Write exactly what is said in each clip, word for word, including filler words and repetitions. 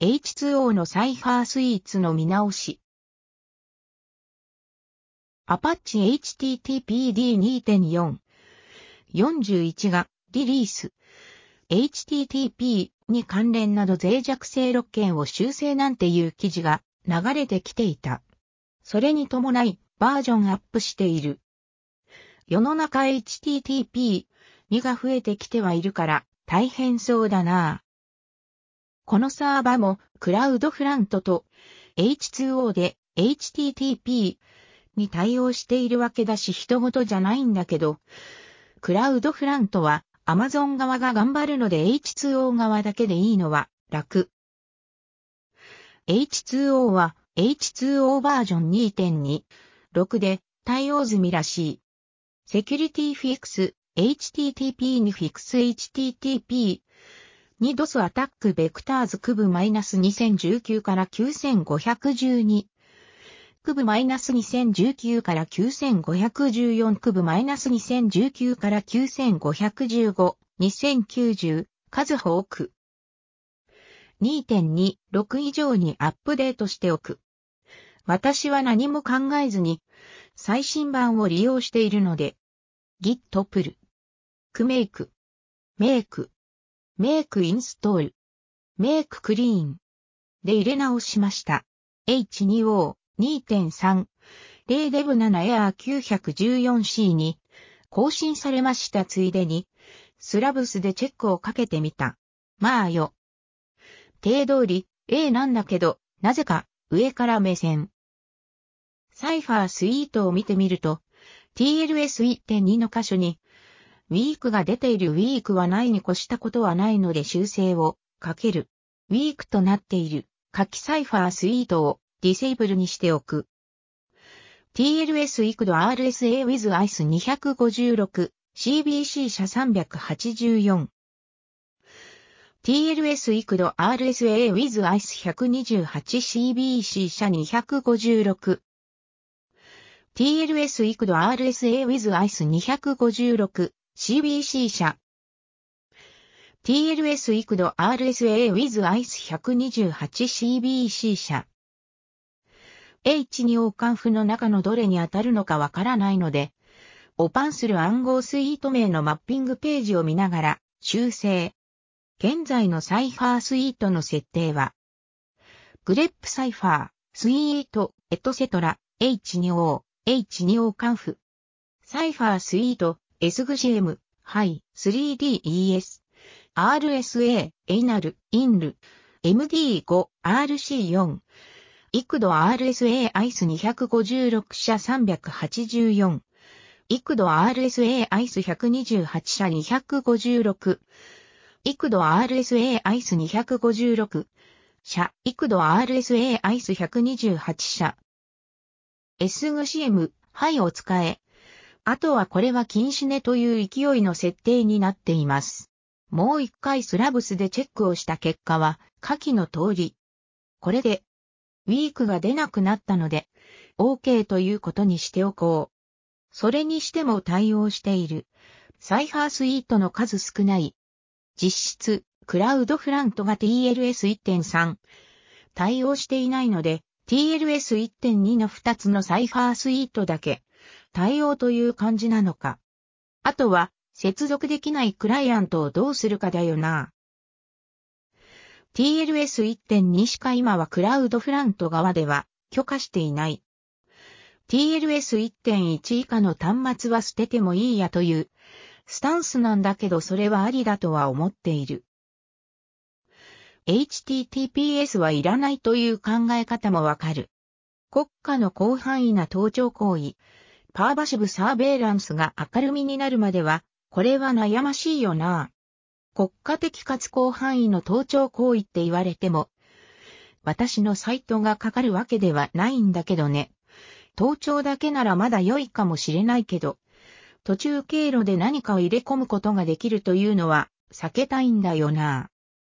エイチツーオー のサイファースイーツの見直し。Apache エイチティーティーピーディーにてんよん よんじゅういちがリリース。エイチティーティーピー に関連など脆弱性ろっけんを修正なんていう記事が流れてきていた。それに伴いバージョンアップしている。世の中 エイチティーティーピーに が増えてきてはいるから大変そうだな。このサーバもクラウドフラントと エイチツーオー で エイチティーティーピー に対応しているわけだし人事じゃないんだけど、クラウドフラントは Amazon 側が頑張るので エイチツーオー 側だけでいいのは楽。エイチツーオー は エイチツーオー バージョン にてんにじゅうろく で対応済みらしい。セキュリティフィックス エイチティーティーピー にフィックス エイチティーティーピーに ドス アタックベクターズクブ にせんじゅうきゅうからきゅうせんごひゃくじゅうにクブ にせんじゅうきゅうからきゅうせんごひゃくじゅうよんクブ にせんじゅうきゅうからきゅうせんごひゃくじゅうご、にせんきゅうじゅう、数多く にてんにじゅうろく 以上にアップデートしておく。私は何も考えずに最新版を利用しているので Git プル、Make、Make、Make インストール、Make クリーンで入れ直しました。エイチツーオーにてんさん、ゼロデブななエアー きゅういちよんシー に更新されましたついでに、スラブスでチェックをかけてみた。まあよ。手通り、A なんだけど、なぜか上から目線。サイファースイートを見てみると、ティーエルエスいってんに の箇所に、ウィークが出ているウィークはないに越したことはないので修正をかける。ウィークとなっている下記サイファースイートをディセイブルにしておく。ティーエルエス イクド アールエスエー with アイスにひゃくごじゅうろく シービーシー 社さんびゃくはちじゅうよん。ティーエルエス イクド アールエスエー with アイス ひゃくにじゅうはち シービーシー 社にひゃくごじゅうろく。ティーエルエス イクド アールエスエー with アイス にひゃくごじゅうろく シービーシー 社。ティーエルエス イクド アールエスエー with アイス ひゃくにじゅうはち シービーシー 社。エイチツーオー カンフの中のどれに当たるのかわからないので、オパンする暗号スイート名のマッピングページを見ながら修正。現在のサイファースイートの設定は、グレップサイファー、スイート、エトセトラ、エイチツーオー、エイチツーオー カンフ。サイファースイート、エスジーエム、ハイ、スリーディーイーエス、アールエスエー、エイナル、インル、エムディーファイブ、アールシーフォー、イクド アールエスエー アイスにひゃくごじゅうろく社さんびゃくはちじゅうよん。イクド アールエスエー アイスひゃくにじゅうはち社にひゃくごじゅうろく。イクド アールエスエー アイスにひゃくごじゅうろく社。イクド アールエスエー アイスひゃくにじゅうはち社。エスジーエム、はいを使え。あとはこれは禁止ねという勢いの設定になっています。もう一回スラブスでチェックをした結果は下記の通り。これでウィークが出なくなったので、OK ということにしておこう。それにしても対応している。サイファースイートの数少ない。実質、クラウドフラントが ティーエルエスいってんさん 対応していないので、ティーエルエスいってんに のふたつのサイファースイートだけ対応という感じなのか。あとは、接続できないクライアントをどうするかだよな。ティーエルエスいってんに しか今はクラウドフラント側では許可していない。ティーエルエスいってんいち 以下の端末は捨ててもいいやというスタンスなんだけどそれはありだとは思っている。エイチティーティーピーエス はいらないという考え方もわかる。国家の広範囲な盗聴行為、パーバシブサーベイランスが明るみになるまでは、これは悩ましいよな。国家的かつ広範囲の盗聴行為って言われても、私のサイトがかかるわけではないんだけどね。盗聴だけならまだ良いかもしれないけど、途中経路で何かを入れ込むことができるというのは避けたいんだよな。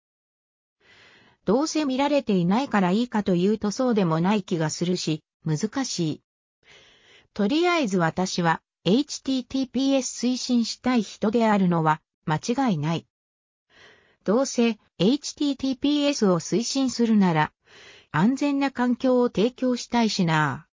どうせ見られていないからいいかというとそうでもない気がするし、難しい。とりあえず私は エイチティーティーピーエス 推進したい人であるのは間違いない。 どうせ エイチティーティーピーエス を推進するなら安全な環境を提供したいしな。